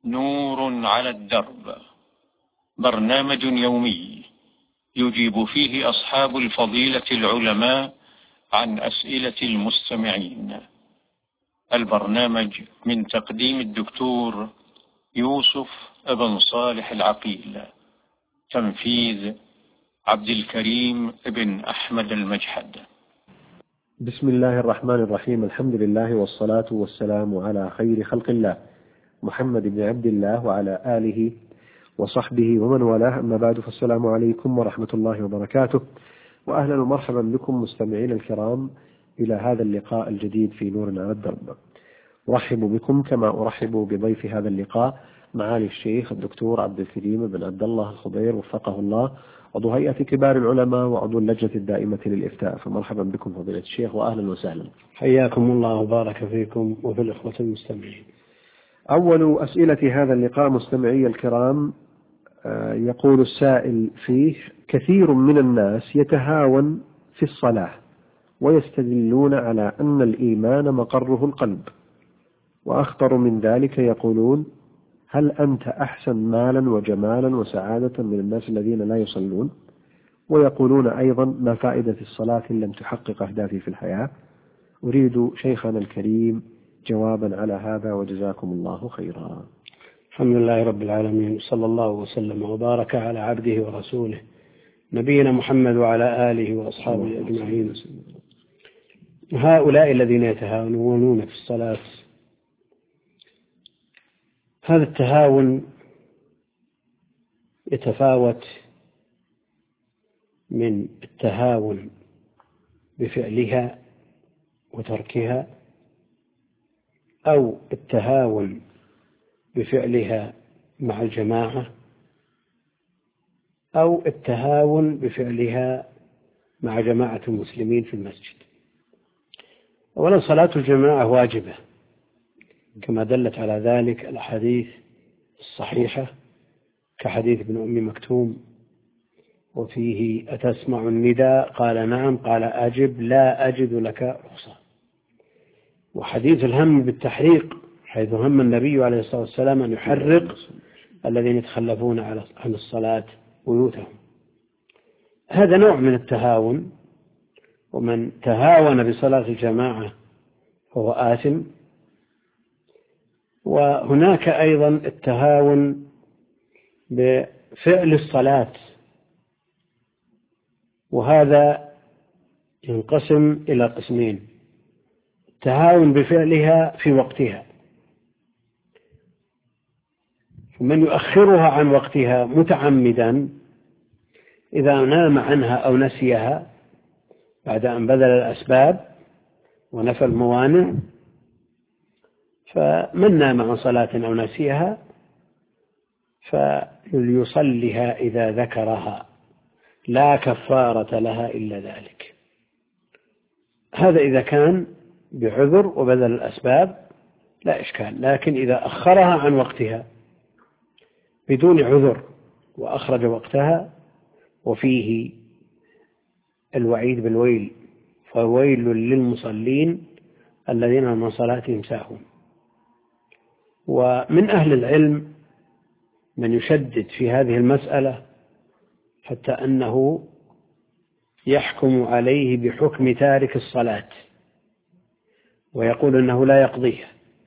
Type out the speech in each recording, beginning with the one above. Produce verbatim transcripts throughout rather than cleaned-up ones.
نور على الدرب، برنامج يومي يجيب فيه أصحاب الفضيلة العلماء عن أسئلة المستمعين. البرنامج من تقديم الدكتور يوسف بن صالح العقيل، تنفيذ عبد الكريم بن أحمد المجحد. بسم الله الرحمن الرحيم. الحمد لله والصلاة والسلام على خير خلق الله محمد بن عبد الله وعلى آله وصحبه ومن والاه، أما بعد، فالسلام عليكم ورحمة الله وبركاته، وأهلا ومرحبا بكم مستمعين الكرام إلى هذا اللقاء الجديد في نور على الدرب. أرحب بكم كما أرحب بضيف هذا اللقاء معالي الشيخ الدكتور عبد الكريم بن عبد الله الخضير وفقه الله، عضو هيئة كبار العلماء وعضو اللجنة الدائمة للإفتاء. فمرحبا بكم فضيلة الشيخ وأهلا وسهلا. حياكم الله وبارك فيكم وفي الإخوة المستمعين. أول أسئلة هذا اللقاء مستمعي الكرام، يقول السائل فيه: كثير من الناس يتهاون في الصلاة ويستدلون على أن الإيمان مقره القلب، وأخطر من ذلك يقولون: هل أنت أحسن مالا وجمالا وسعادة من الناس الذين لا يصلون؟ ويقولون أيضا: ما فائدة الصلاة إن لم تحقق أهدافي في الحياة؟ أريد شيخنا الكريم جوابا على هذا، وجزاكم الله خيرا. الحمد لله رب العالمين، صلى الله وسلم وبارك على عبده ورسوله نبينا محمد وعلى آله وأصحابه أجمعين. هؤلاء الذين يتهاونون في الصلاة، هذا التهاون يتفاوت من التهاون بفعلها وتركها، أو التهاون بفعلها مع الجماعة، أو التهاون بفعلها مع جماعة المسلمين في المسجد. أولا، صلاة الجماعة واجبة كما دلت على ذلك الأحاديث الصحيحة، كحديث ابن أم مكتوم وفيه: أتسمع النداء؟ قال: نعم. قال: أجب، لا أجد لك رخصة. وحديث الهم بالتحريق، حيث هم النبي عليه الصلاة والسلام أن يحرق الذين يتخلفون عن الصلاة بيوتهم. هذا نوع من التهاون، ومن تهاون بصلاة الجماعة فهو آثم. وهناك أيضا التهاون بفعل الصلاة، وهذا ينقسم إلى قسمين: التهاون بفعلها في وقتها، من يؤخرها عن وقتها متعمدا إذا نام عنها أو نسيها بعد أن بذل الأسباب ونفى الموانع. فمن نام عن صلاة أو نسيها فليصلها إذا ذكرها، لا كفارة لها إلا ذلك. هذا إذا كان بعذر وبذل الأسباب لا إشكال. لكن إذا أخرها عن وقتها بدون عذر وأخرج وقتها، وفيه الوعيد بالويل: فويل للمصلين الذين عن صلاتهم ساهون. ومن أهل العلم من يشدد في هذه المسألة حتى أنه يحكم عليه بحكم تارك الصلاة، ويقول أنه لا يقضيها.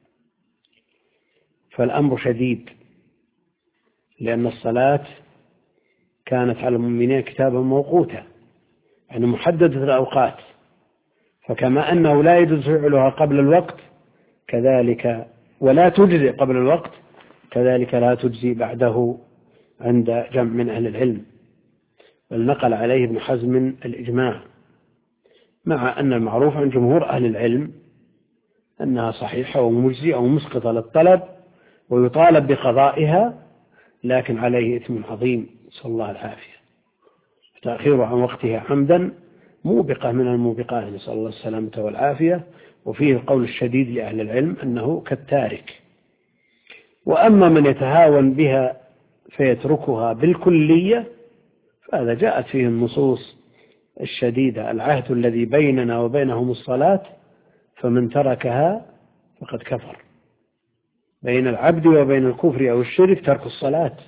فالأمر شديد، لأن الصلاة كانت على المؤمنين كتابا موقوتا، يعني محددة الأوقات. فكما أنه لا يجوز فعلها قبل الوقت كذلك، ولا تجزي قبل الوقت كذلك لا تجزي بعده عند جمع من أهل العلم. بل نقل عليه ابن حزم الإجماع، مع أن المعروف عن جمهور أهل العلم أنها صحيحة ومجزئة ومسقطة للطلب ويطالب بقضائها، لكن عليه إثم عظيم، صلى الله العافية. تأخير عن وقتها عمدا موبقة من الموبقات، نسأل الله السلامة والعافية. وفيه القول الشديد لأهل العلم أنه كالتارك. وأما من يتهاون بها فيتركها بالكلية فهذا جاءت فيه النصوص الشديدة: العهد الذي بيننا وبينهم الصلاة فمن تركها فقد كفر. بين العبد وبين الكفر أو الشرك ترك الصلاة،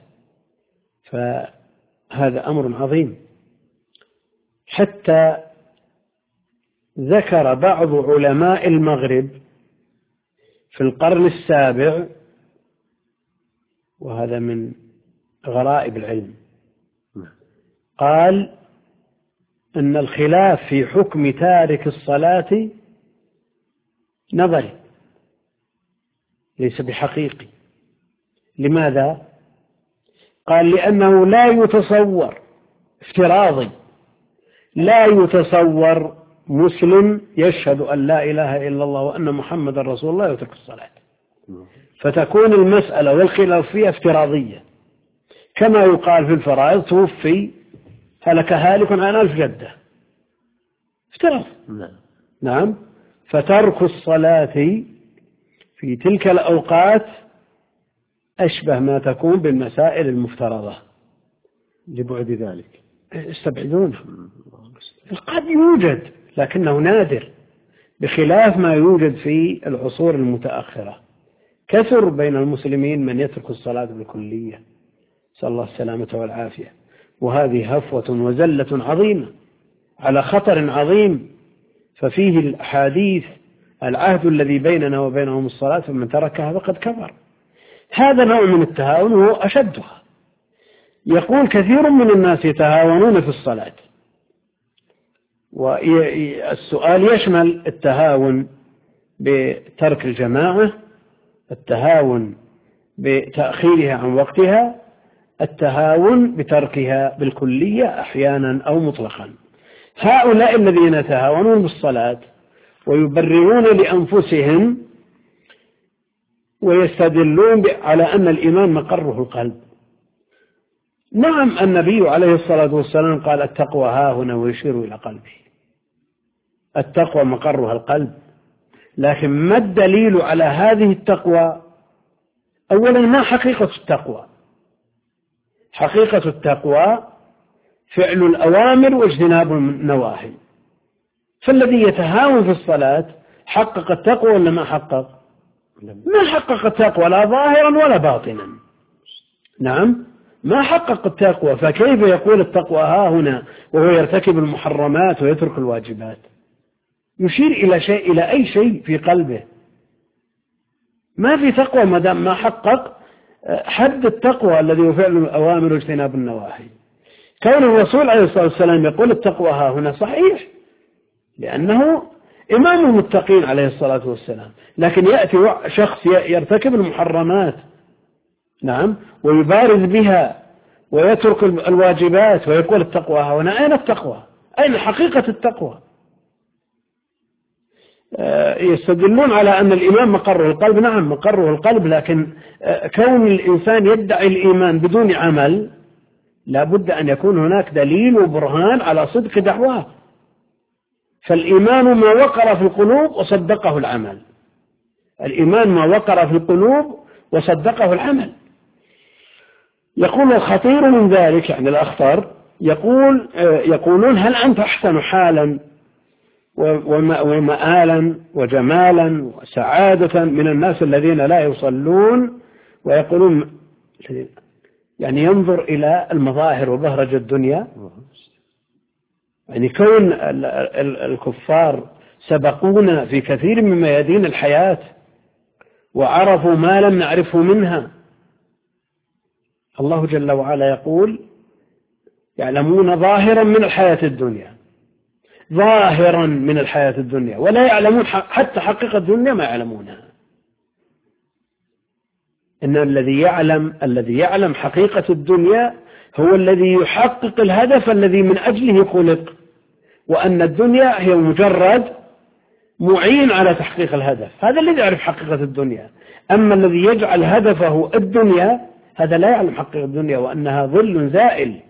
فهذا أمر عظيم. حتى ذكر بعض علماء المغرب في القرن السابع، وهذا من غرائب العلم، قال أن الخلاف في حكم تارك الصلاة نظري ليس بحقيقي. لماذا؟ قال لأنه لا يتصور، افتراضي، لا يتصور مسلم يشهد أن لا إله إلا الله وأن محمد رسول الله يترك الصلاة، فتكون المسألة والخلاف فيها افتراضية، كما يقال في الفرائض توفي هلك هالك عن ألف جدة، افتراض. نعم. فترك الصلاة في تلك الأوقات أشبه ما تكون بالمسائل المفترضة لبعد ذلك، استبعدونه. قد يوجد لكنه نادر، بخلاف ما يوجد في العصور المتأخرة. كثر بين المسلمين من يترك الصلاة بالكلية، نسأل الله السلامة والعافية، وهذه هفوة وزلة عظيمة على خطر عظيم. ففيه الأحاديث العهد الذي بيننا وبينهم الصلاة فمن تركها فقد كفر. هذا نوع من التهاون وهو أشدها. يقول كثير من الناس يتهاونون في الصلاة، والسؤال يشمل التهاون بترك الجماعة، التهاون بتأخيرها عن وقتها، التهاون بتركها بالكلية أحيانا أو مطلقا. هؤلاء الذين يتهاونون بالصلاة ويبررون لأنفسهم ويستدلون على أن الإيمان مقره القلب. نعم، النبي عليه الصلاة والسلام قال التقوى ها هنا ويشير إلى قلبه، التقوى مقرها القلب. لكن ما الدليل على هذه التقوى؟ أولا، ما حقيقة التقوى؟ حقيقة التقوى فعل الأوامر واجتناب النواهي. فالذي يتهاون في الصلاة حقق التقوى ولا ما حقق؟ ما حقق التقوى لا ظاهرا ولا باطنا. نعم، ما حقق التقوى. فكيف يقول التقوى ها هنا وهو يرتكب المحرمات ويترك الواجبات؟ يشير إلى شيء، إلى أي شيء في قلبه. ما في تقوى ما دام ما حقق حد التقوى الذي هو فعل الأوامر واجتناب النواهي. كون الرسول عليه الصلاة والسلام يقول التقوى ها هنا صحيح، لأنه إمام المتقين عليه الصلاة والسلام. لكن يأتي شخص يرتكب المحرمات، نعم، ويبارز بها ويترك الواجبات ويقول التقوى ها هنا. أين التقوى؟ أين حقيقة التقوى؟ يستدلون على أن الإيمان مقره القلب. نعم، مقره القلب، لكن كون الإنسان يدعي الإيمان بدون عمل لا بد أن يكون هناك دليل وبرهان على صدق دعواه. فالإيمان ما وقر في القلوب وصدقه العمل. الإيمان ما وقر في القلوب وصدقه العمل. يقول الخطير من ذلك، يعني الأخطر، يقول يقولون هل أنت أحسن حالا ومآلا وجمالا وسعادة من الناس الذين لا يصلون ويقولون، يعني ينظر إلى المظاهر وبهرج الدنيا. يعني كون الكفار سبقونا في كثير من ميادين الحياة وعرفوا ما لم نعرفه منها. الله جل وعلا يقول يعلمون ظاهرا من الحياة الدنيا، ظاهرا من الحياة الدنيا، ولا يعلمون حتى حقيقة الدنيا ما يعلمونها. إن الذي يعلم الذي يعلم حقيقة الدنيا هو الذي يحقق الهدف الذي من أجله خلق، وأن الدنيا هي مجرد معين على تحقيق الهدف. هذا الذي يعرف حقيقة الدنيا. أما الذي يجعل هدفه الدنيا هذا لا يعلم حقيقة الدنيا وأنها ظل زائل.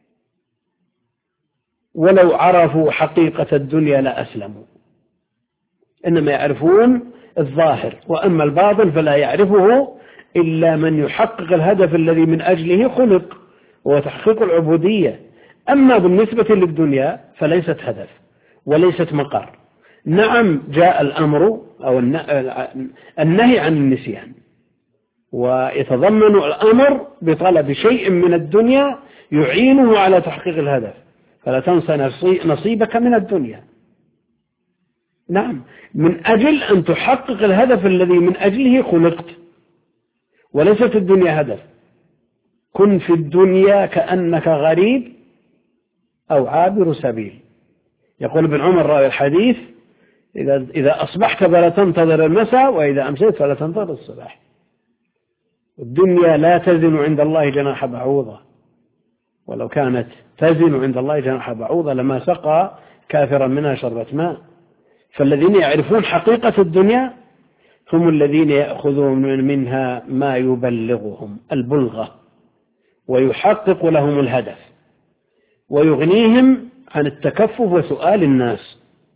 ولو عرفوا حقيقة الدنيا لأسلموا، إنما يعرفون الظاهر، وأما الباطن فلا يعرفه إلا من يحقق الهدف الذي من أجله خلق، وهو تحقيق العبودية. أما بالنسبة للدنيا فليست هدف وليست مقر. نعم، جاء الأمر أو النهي عن النسيان، ويتضمن الأمر بطلب شيء من الدنيا يعينه على تحقيق الهدف. فلا تنسى نصيبك من الدنيا. نعم، من أجل أن تحقق الهدف الذي من أجله خلقت، وليست الدنيا هدف. كن في الدنيا كأنك غريب أو عابر سبيل. يقول ابن عمر راوي الحديث: إذا إذا أصبحت فلا تنتظر المساء، وإذا أمسيت فلا تنتظر الصباح. الدنيا لا تزن عند الله جناح بعوضة، ولو كانت تزن عند الله جناح بعوضة لما سقى كافرا منها شربة ماء. فالذين يعرفون حقيقة الدنيا هم الذين يأخذون منها ما يبلغهم البلغة ويحقق لهم الهدف ويغنيهم عن التكفف وسؤال الناس.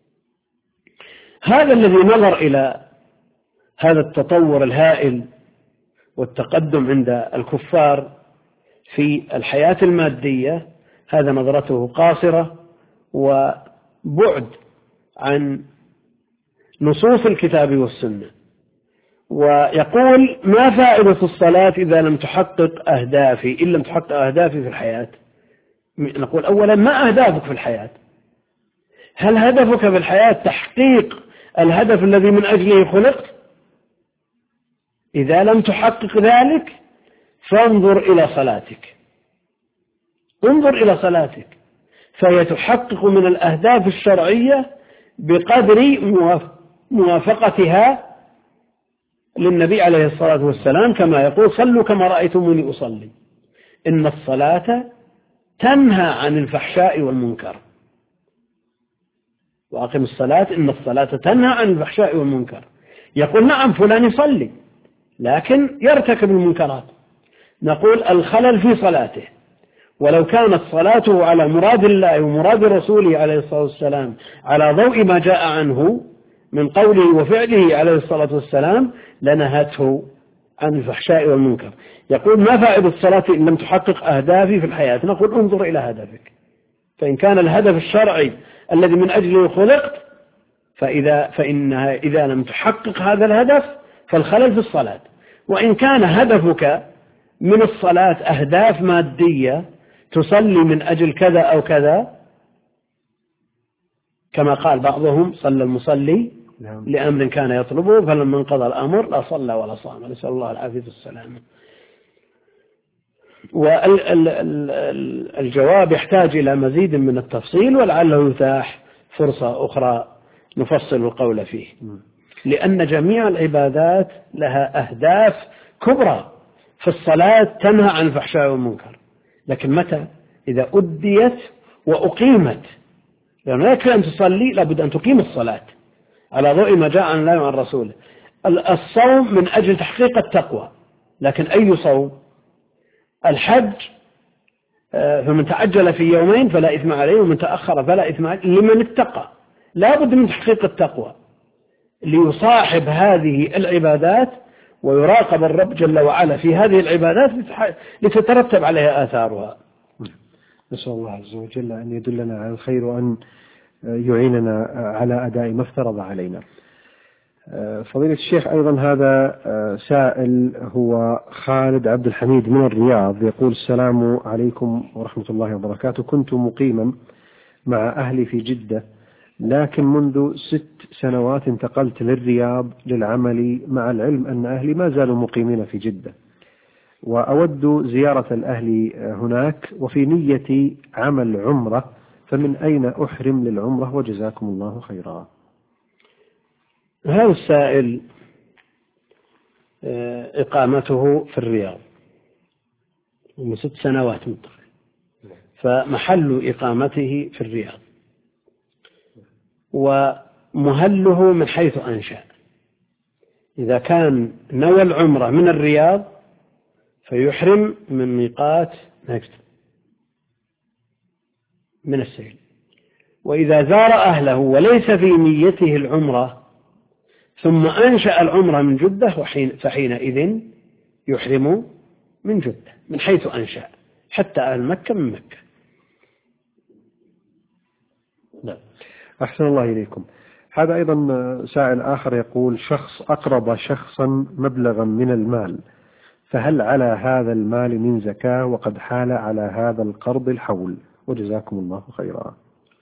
هذا الذي نظر إلى هذا التطور الهائل والتقدم عند الكفار في الحياة المادية، هذا نظرته قاصرة وبعد عن نصوص الكتاب والسنة. ويقول: ما فائدة الصلاة إذا لم تحقق أهدافي إن لم تحقق أهدافي في الحياة؟ نقول: أولا، ما أهدافك في الحياة؟ هل هدفك في الحياة تحقيق الهدف الذي من أجله خلقت؟ إذا لم تحقق ذلك فانظر إلى صلاتك، انظر إلى صلاتك، فهي تحقق من الأهداف الشرعية بقدر موافقتها للنبي عليه الصلاة والسلام، كما يقول: صلوا كما رأيتموني أصلي. إن الصلاة تنهى عن الفحشاء والمنكر. وأقم الصلاة إن الصلاة تنهى عن الفحشاء والمنكر. يقول: نعم، فلان يصلي لكن يرتكب المنكرات. نقول: الخلل في صلاته، ولو كانت صلاته على مراد الله ومراد رسوله عليه الصلاة والسلام على ضوء ما جاء عنه من قوله وفعله عليه الصلاة والسلام لنهته عن الفحشاء والمنكر. يقول: ما فائدة الصلاة إن لم تحقق أهدافي في الحياة؟ نقول: انظر إلى هدفك، فإن كان الهدف الشرعي الذي من أجله خلقت فإذا فإنها إذا لم تحقق هذا الهدف فالخلل في الصلاة. وإن كان هدفك من الصلاة أهداف مادية تصلي من أجل كذا أو كذا، كما قال بعضهم: صلى المصلي لأمر كان يطلبه فلما انقضى الأمر لا صلى ولا صام، نسأل الله العافية والسلامة. والجواب يحتاج إلى مزيد من التفصيل، ولعله يتاح فرصة أخرى نفصل القول فيه، لأن جميع العبادات لها أهداف كبرى. في الصلاة تنهى عن الفحشاء والمنكر، لكن متى؟ إذا أديت وأقيمت، لأنه لا يكفي أن تصلي، لابد أن تقيم الصلاة على ضوء ما جاء عن الله وعن رسوله. الصوم من أجل تحقيق التقوى، لكن أي صوم؟ الحج فمن تعجل في يومين فلا إثم عليه ومن تأخر فلا إثم عليه لمن اتقى. لا بد من تحقيق التقوى ليصاحب هذه العبادات ويراقب الرب جل وعلا في هذه العبادات لتترتب عليها آثارها. نسأل الله عز وجل أن يدلنا على الخير وأن يعيننا على أداء ما افترض علينا. فضيلة الشيخ، أيضا هذا سائل هو خالد عبد الحميد من الرياض، يقول: السلام عليكم ورحمة الله وبركاته. كنت مقيما مع أهلي في جدة، لكن منذ ست سنوات انتقلت للرياض للعمل، مع العلم أن أهلي ما زالوا مقيمين في جدة، وأود زيارة الأهل هناك وفي نيتي عمل عمرة، فمن أين أحرم للعمرة؟ وجزاكم الله خيرا. هذا السائل إقامته في الرياض من ست سنوات منتقل، فمحل إقامته في الرياض، ومهله من حيث أنشأ. إذا كان نوى العمرة من الرياض فيحرم من ميقات نجد من السيل، وإذا زار أهله وليس في نيته العمرة ثم أنشأ العمرة من جدة فحينئذ يحرم من جدة من حيث أنشأ، حتى أهل مكة من مكة. لا. أحسن الله إليكم. هذا أيضا سائل آخر يقول: شخص أقرض شخصا مبلغا من المال فهل على هذا المال من زكاة وقد حال على هذا القرض الحول؟ وجزاكم الله خيرا.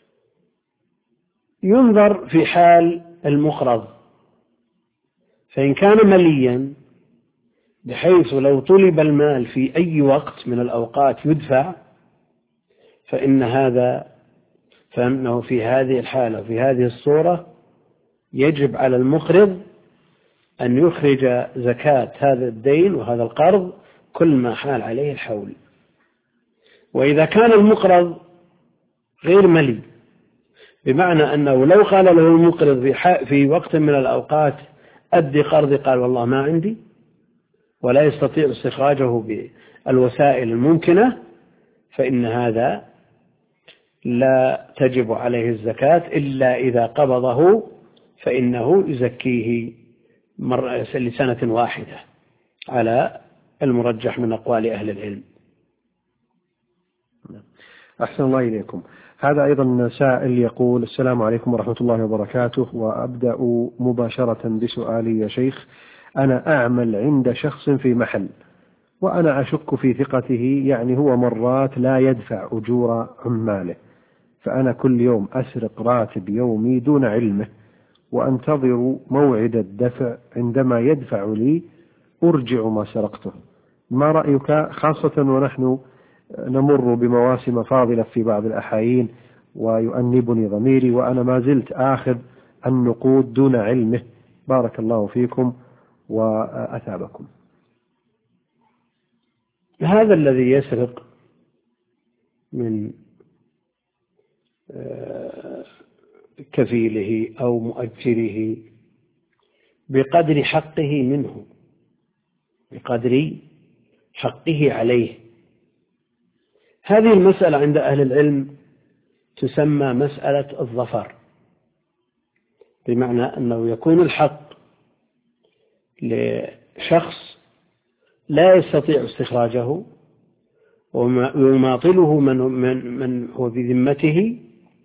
ينظر في حال المقرض، فإن كان مليا بحيث لو طلب المال في أي وقت من الأوقات يدفع، فإن هذا فإنه في هذه الحالة في هذه الصورة يجب على المقرض أن يخرج زكاة هذا الدين وهذا القرض كل ما حال عليه الحول. وإذا كان المقرض غير ملي، بمعنى أنه لو قال له المقرض في, في وقت من الأوقات أدي قرضي، قال والله ما عندي، ولا يستطيع استخراجه بالوسائل الممكنة، فإن هذا لا تجب عليه الزكاة إلا إذا قبضه، فإنه يزكيه لسنة واحدة على المرجح من أقوال أهل العلم. أحسن الله إليكم. هذا أيضا سائل يقول: السلام عليكم ورحمة الله وبركاته، وأبدأ مباشرة بسؤالي يا شيخ. أنا أعمل عند شخص في محل، وأنا أشك في ثقته، يعني هو مرات لا يدفع أجور عماله، فأنا كل يوم أسرق راتب يومي دون علمه، وأنتظر موعد الدفع، عندما يدفع لي أرجع ما سرقته. ما رأيك، خاصة ونحن نمر بمواسم فاضلة في بعض الأحايين ويؤنبني ضميري وأنا ما زلت آخذ النقود دون علمه؟ بارك الله فيكم وأثابكم. هذا الذي يسرق من كفيله أو مؤجره بقدر حقه منه، بقدر حقه عليه. هذه المسألة عند أهل العلم تسمى مسألة الظفر، بمعنى أنه يكون الحق لشخص لا يستطيع استخراجه ويماطله من, من, من هو بذمته،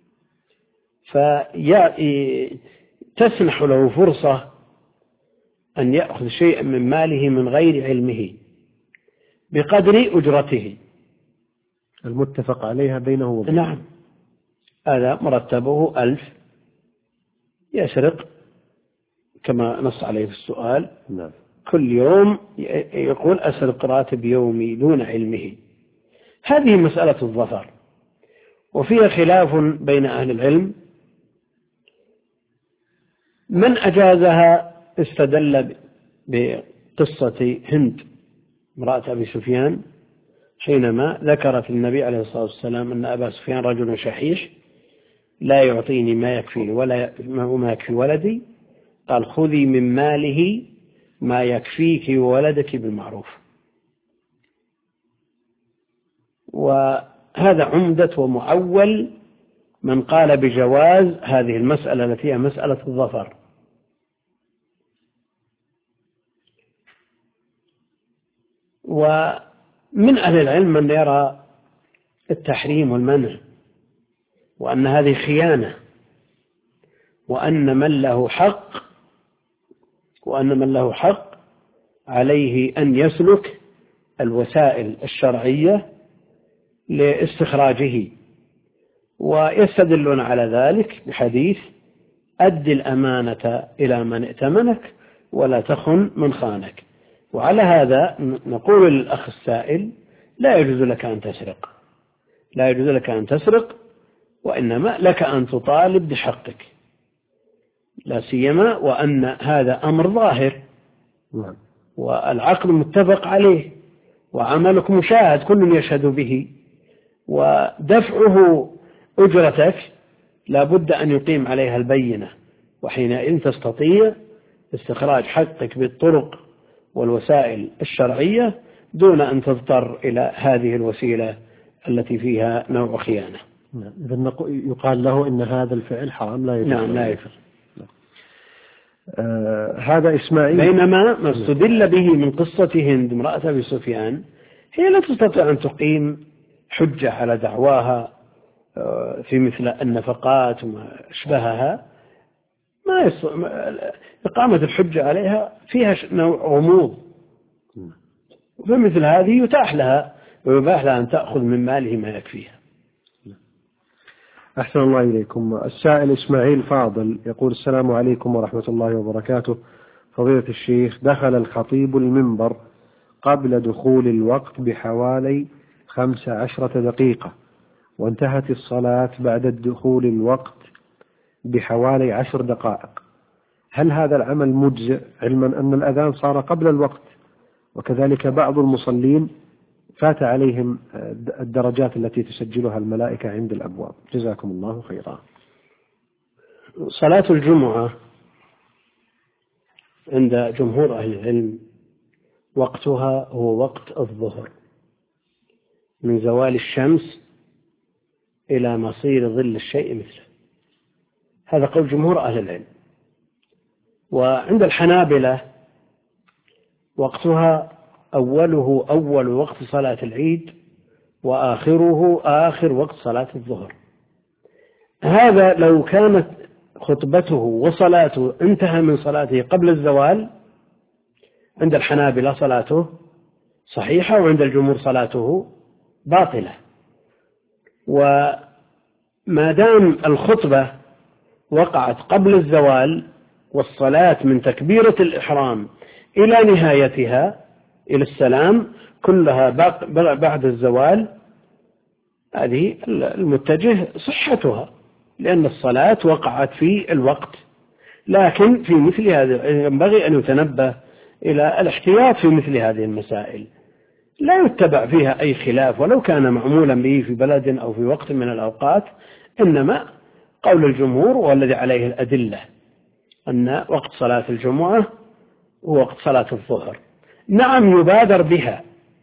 فتسنح له فرصة أن يأخذ شيئا من ماله من غير علمه بقدر أجرته المتفق عليها بينه وبينه. نعم، هذا مرتبه ألف، يسرق كما نص عليه في السؤال. نعم. كل يوم يقول أسرق راتب يومي دون علمه. هذه مسألة الظفر، وفيها خلاف بين أهل العلم. من أجازها استدل بقصة هند امرأة أبي سفيان، حينما ذكرت النبي عليه الصلاة والسلام أن أبا سفيان رجل شحيح لا يعطيني ما يكفي ولا ما يكفي ولدي، قال خذي من ماله ما يكفيك وولدك بالمعروف. وهذا عمدة ومعول من قال بجواز هذه المسألة التي هي مسألة الظفر. ومن أهل العلم من يرى التحريم والمنع، وأن هذه خيانة، وأن من له حق وأن من له حق عليه أن يسلك الوسائل الشرعية لاستخراجه. ويستدلون على ذلك بحديث أد الأمانة إلى من ائتمنك ولا تخن من خانك. وعلى هذا نقول للأخ السائل: لا يجوز لك أن تسرق، لا يجوز لك أن تسرق، وإنما لك أن تطالب بحقك، لا سيما وأن هذا أمر ظاهر والعقد متفق عليه وعملك مشاهد كل يشهد به، ودفعه أجرتك لا بد أن يقيم عليها البينة، وحينئذ تستطيع استخراج حقك بالطرق والوسائل الشرعية دون أن تضطر إلى هذه الوسيلة التي فيها نوع خيانة. إذن يقال له إن هذا الفعل حرام لا يجوز. نعم، لا يجوز. آه هذا إسماعيل. بينما ما استدل به من قصة هند امرأة أبي سفيان هي لا تستطيع أن تقيم حجة على دعواها في مثل النفقات وما أشبهها، ما يص... إقامة الحجة عليها فيها نوع غموض، فمثل هذه يتاح لها ويباح لها أن تأخذ من ماله ما يكفيها. أحسن الله إليكم. السائل إسماعيل فاضل يقول: السلام عليكم ورحمة الله وبركاته. فضيلة الشيخ، دخل الخطيب المنبر قبل دخول الوقت بحوالي خمس عشرة دقيقة، وانتهت الصلاة بعد دخول الوقت بحوالي عشر دقائق، هل هذا العمل مجزئ، علما أن الأذان صار قبل الوقت، وكذلك بعض المصلين فات عليهم الدرجات التي تسجلها الملائكة عند الأبواب؟ جزاكم الله خيرا. صلاة الجمعة عند جمهور أهل العلم وقتها هو وقت الظهر، من زوال الشمس إلى مصير ظل الشيء مثله. هذا قول جمهور أهل العلم. وعند الحنابلة وقتها أوله أول وقت صلاة العيد، وآخره آخر وقت صلاة الظهر. هذا لو كانت خطبته وصلاته انتهى من صلاته قبل الزوال، عند الحنابلة صلاته صحيحة، وعند الجمهور صلاته باطلة. وما دام الخطبة وقعت قبل الزوال والصلاة من تكبيرة الإحرام إلى نهايتها إلى السلام كلها بعد الزوال، هذه المتجه صحتها، لأن الصلاة وقعت في الوقت. لكن في مثل هذا ينبغي أن يتنبه إلى الاحتياط في مثل هذه المسائل، لا يتبع فيها أي خلاف ولو كان معمولا به في بلد أو في وقت من الأوقات، إنما قول الجمهور والذي عليه الأدلة أن وقت صلاة الجمعة هو وقت صلاة الظهر. نعم يبادر بها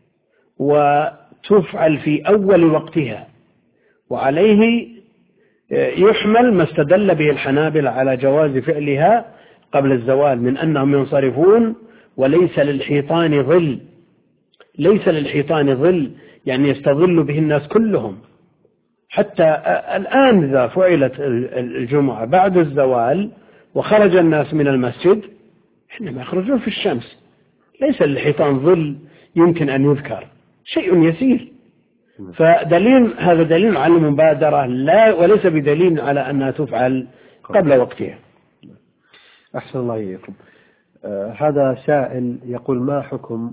وتفعل في أول وقتها، وعليه يحمل ما استدل به الحنابلة على جواز فعلها قبل الزوال من أنهم ينصرفون وليس للحيطان ظل، ليس للحيطان ظل يعني يستظل به الناس كلهم. حتى الآن إذا فعلت الجمعة بعد الزوال وخرج الناس من المسجد حينما يخرجون في الشمس، ليس للحيطان ظل يمكن أن يذكر، شيء يسير. فدليل هذا دليل على المبادرة لا وليس بدليل على أنها تفعل قبل وقتها. أحسن الله إليكم. آه هذا سائل يقول: ما حكم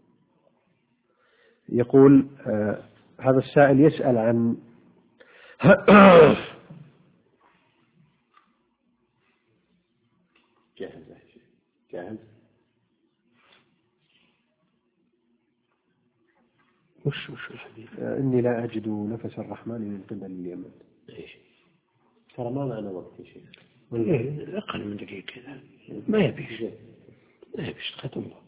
يقول آه هذا السائل يسأل عن جاهز جاهز وش وش الحديث؟ آه إني لا أجد نفس الرحمن من قبل اليمن. إيش ترى ما معنا وقت يا شيخ، إيه أقل من دقيقة كذا، ما يبيش ما يبيش ختم الله.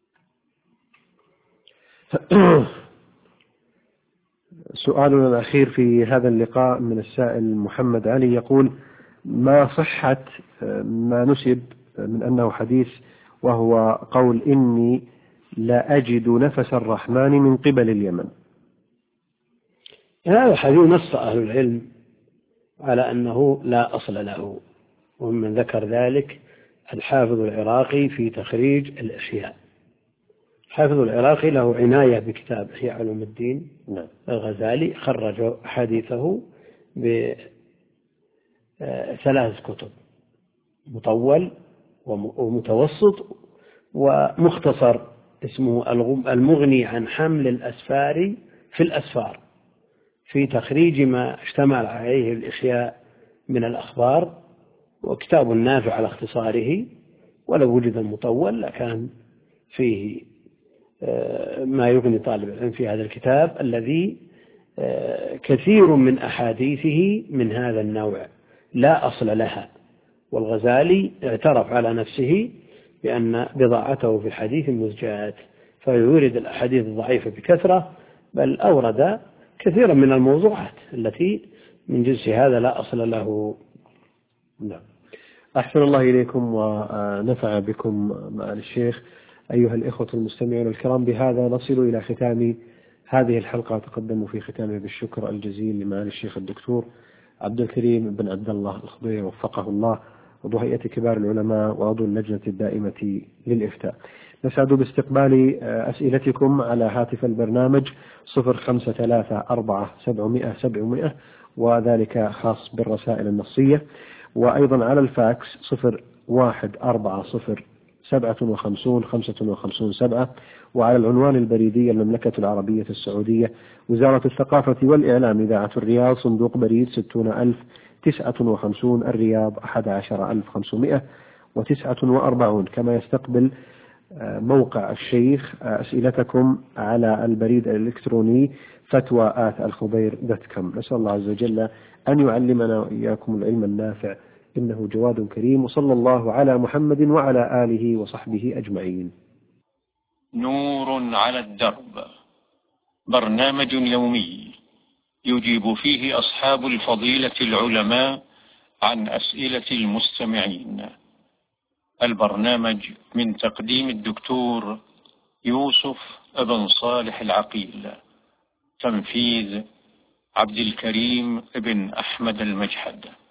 سؤالنا الأخير في هذا اللقاء من السائل محمد علي يقول: ما صحة ما نسب من أنه حديث، وهو قول إني لا أجد نفس الرحمن من قبل اليمن؟ هذا حديث نص أهل العلم على أنه لا أصل له، ومن ذكر ذلك الحافظ العراقي في تخريج الإحياء. الحافظ العراقي له عناية بكتاب إحياء علوم الدين. نعم. الغزالي خرج حديثه بثلاث كتب: مطول ومتوسط ومختصر اسمه المغني عن حمل الأسفار في الأسفار، في تخريج ما اشتمل عليه الإحياء من الأخبار، وكتاب نافع على اختصاره. ولو وجد المطول لكان فيه ما يغني طالب العلم في هذا الكتاب الذي كثير من أحاديثه من هذا النوع لا أصل لها. والغزالي اعترف على نفسه بأن بضاعته في الحديث مزجات، فيورد الأحاديث الضعيفة بكثرة، بل أورد كثيرا من الموضوعات التي من جنس هذا لا أصل له. نعم. أحسن الله إليكم ونفع بكم معالي الشيخ. أيها الإخوة المستمعون الكرام، بهذا نصل إلى ختام هذه الحلقة. أتقدم في ختامه بالشكر الجزيل لمعالي الشيخ الدكتور عبد الكريم بن عبد الله الخضير وفقه الله، عضو هيئة كبار العلماء وعضو اللجنة الدائمة للإفتاء. نسعد باستقبال أسئلتكم على هاتف البرنامج صفر خمسة ثلاثة أربعة سبعمائة سبعمائة، وذلك خاص بالرسائل النصية، وأيضا على الفاكس صفر واحد أربعة صفر سبعة وخمسون خمسة وخمسون سبعة، وعلى العنوان البريدي المملكة العربية السعودية، وزارة الثقافة والإعلام، إذاعة الرياض، صندوق بريد ستون ألف تسعة وخمسون الرياض أحد عشر ألف وخمسمائة وتسعة وأربعين. كما يستقبل موقع الشيخ أسئلتكم على البريد الإلكتروني فتوى آت الخبير دوت كوم. نسأل الله عز وجل أن يعلمنا وإياكم العلم النافع، إنه جواد كريم، وصلى الله على محمد وعلى آله وصحبه أجمعين. نور على الدرب، برنامج يومي يجيب فيه أصحاب الفضيلة العلماء عن أسئلة المستمعين. البرنامج من تقديم الدكتور يوسف بن صالح العقيل، تنفيذ عبد الكريم بن أحمد المجحد.